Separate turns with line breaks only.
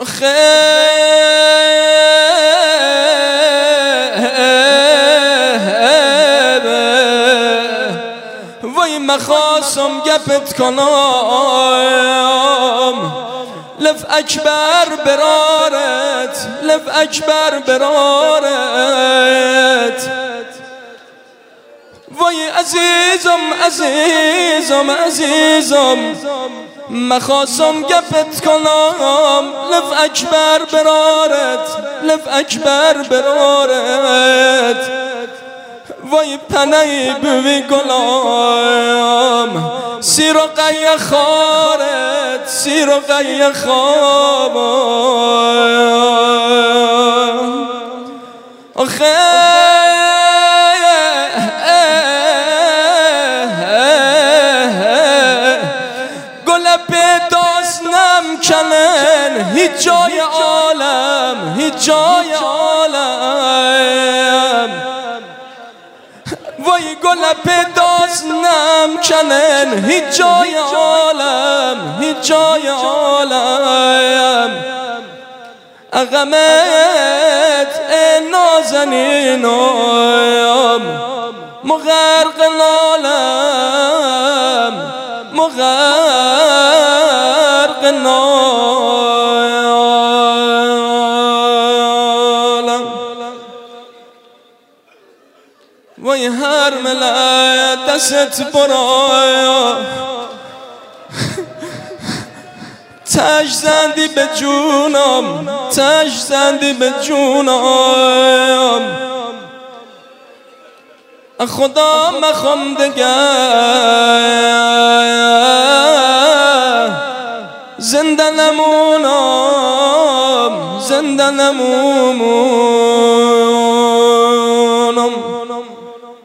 وای مخواستم گپت کنم لف اکبر برارت، لف اکبر برارت. وای عزیزم عزیزم عزیزم مخواستم گپت کنم لف اکبر برارت، لف اکبر برارت. وای پنهی بوی گلام سیر و قیه خارت، سیر و قیه خواب. آخه گل پیداست نمکنن هیچ جای عالم، هیچ جای عالم. وای گل پیداست نمکنن هیچ جای عالم، هیچ جای عالم. اغمت ای نازنینم مغرق العالم، مغرق العالم. وای هر ملت دست برای تش زندی به جونم، تش زندی به جونم. خدا مخوام دگر زنده نمونم، زنده نمونم.